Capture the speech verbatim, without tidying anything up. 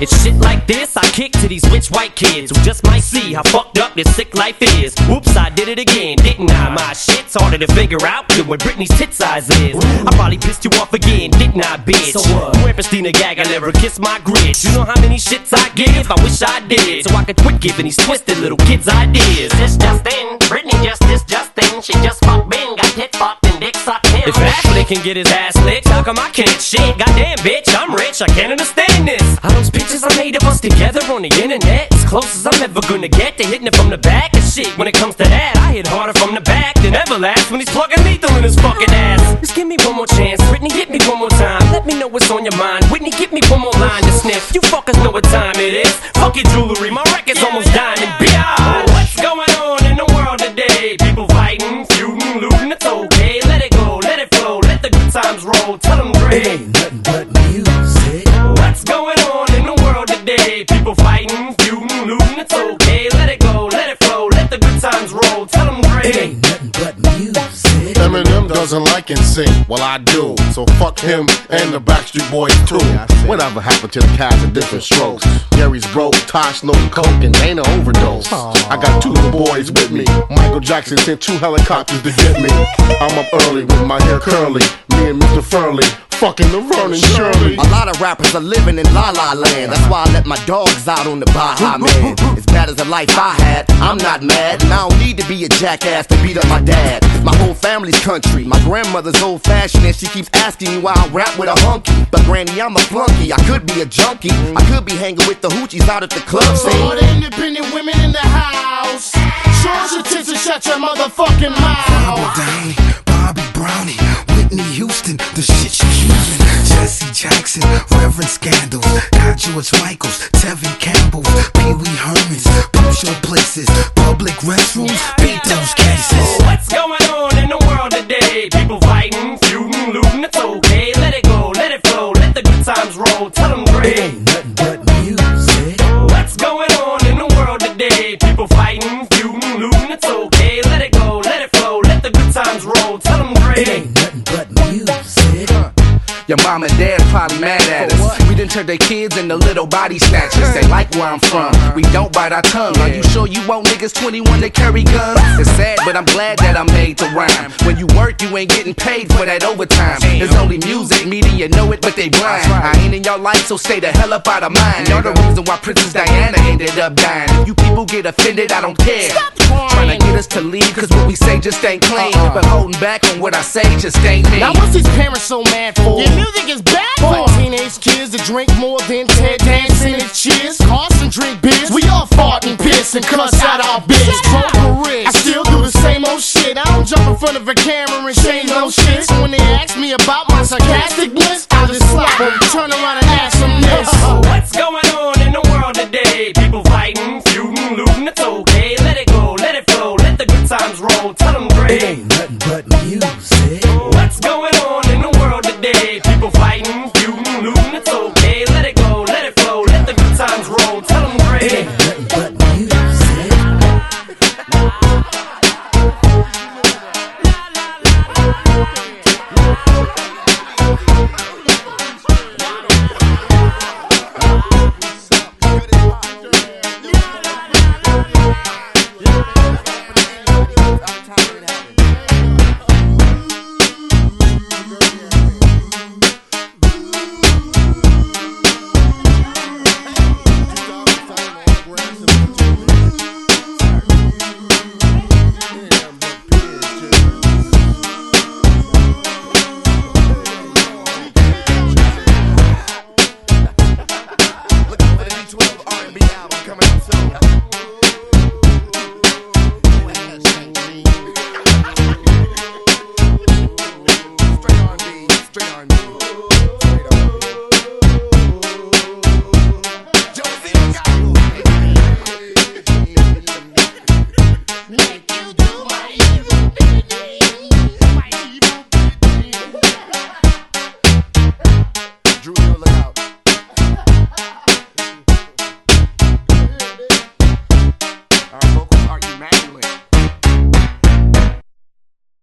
It's shit like this I kick to these rich white kids who just might see how fucked up this sick life is. Whoops, I did it again, didn't I? My shit's harder to figure out than what Britney's tit size is. I probably pissed you off again, didn't I, bitch? So what? Where Christina Aguilera kiss my grits. You know how many shits I give? I wish I did, so I could quit giving these twisted little kids ideas. This just in, Britney just this just in. She just fucked Ben, got tit fucked and dick sucked him. If Ashley can get his ass licked, how come I can't? Shit, goddamn bitch, I'm rich, I can't understand this. Are those pictures I made of us together on the internet as close as I'm ever gonna get to hitting it from the back? And shit, when it comes to that, I hit harder from the back than Everlast when he's plugging lethal in his fucking ass. Just give me one more chance, Britney, hit me one more time. Let me know what's on your mind. Whitney, give me one more line to sniff. You fuckers know what time it is. Fuck your jewelry, my record's yeah, almost yeah, diamond. Yeah. What's going on in the world today? People fighting, feuding, looting, it's okay. Let it go, let it flow, let the good times roll. Tell them great. It ain't nothing but music. What's going on in the world today? People fighting, feuding, looting, it's okay. Let it go, let it flow, let the good times roll. Tell them great. It ain't nothing but music. Eminem doesn't like N Sync, well I do. So fuck him and the Backstreet Boys too. Whatever happened to the cats of different strokes? Gary's broke, Tosh no coke, and ain't an overdose. I got two little boys with me. Michael Jackson sent two helicopters to get me. I'm up early with my hair curly. Me and Mister Furley fucking the Vernon Shirley. A lot of rappers are living in La La Land. That's why I let my dogs out on the Baja Man. As bad as the life I had, I'm not mad. And I don't need to be a jackass to beat up my dad. My whole family's country. My grandmother's old fashioned and she keeps asking me why I rap with a hunky. But granny, I'm a flunky. I could be a junkie. I could be hanging with the hoochies out at the club scene. All the independent women in the house. Show your tits and shut your motherfucking mouth. Barbara Dane, Bobby Brownie, Whitney Houston, the shit she's using. Jesse Jackson, Reverend Scandals, got George Michaels, Tevin Campbell, Pee Wee Hermans, poop show places, public restrooms, beat those cases. What's going on in the world today? People fighting, feuding, looting, it's okay. Let it go, let it flow, let the good times roll. Tell them great. It ain't nothing but music. What's going on in the world today? People fighting, feuding, looting, it's okay. Let it go, let it flow, let the good times roll. Tell them great. It ain't nothing but music. Your mom and dad probably mad at us. We done turned their kids into little body snatchers. They like where I'm from. We don't bite our tongue. Are you sure you want niggas twenty-one to carry guns? It's sad, but I'm glad that I'm made to rhyme. When you work, you ain't getting paid for that overtime. There's only music, media know it, but they blind. I ain't in your life, so stay the hell up out of mine. You're the reason why Princess Diana ended up dying. If you people get offended, I don't care. Trying to get us to leave, cause what we say just ain't clean. But holding back on what I say just ain't me. Now what's these parents so mad for? Your music is bad for teenage kids that drink more than Ted dancing and cheers. Carson drink beers. We all fart and piss and cuss out our bitch. Broke careers. I still do the same old shit. I don't jump in front of a camera and say no shit. So when they ask me about my sarcasticness, I just slap them, turn around and ask them this. What's going on in the world today? People fighting, feuding, looting, it's okay. Let it go, let it flow, let the good times roll. Tell them great. It ain't nothing but music. What's going on in the world today? People fighting, feuding, looting, it's okay. Let it go, let it flow, let the good times roll. Tell them great. It ain't nothing but music. Straight R and B.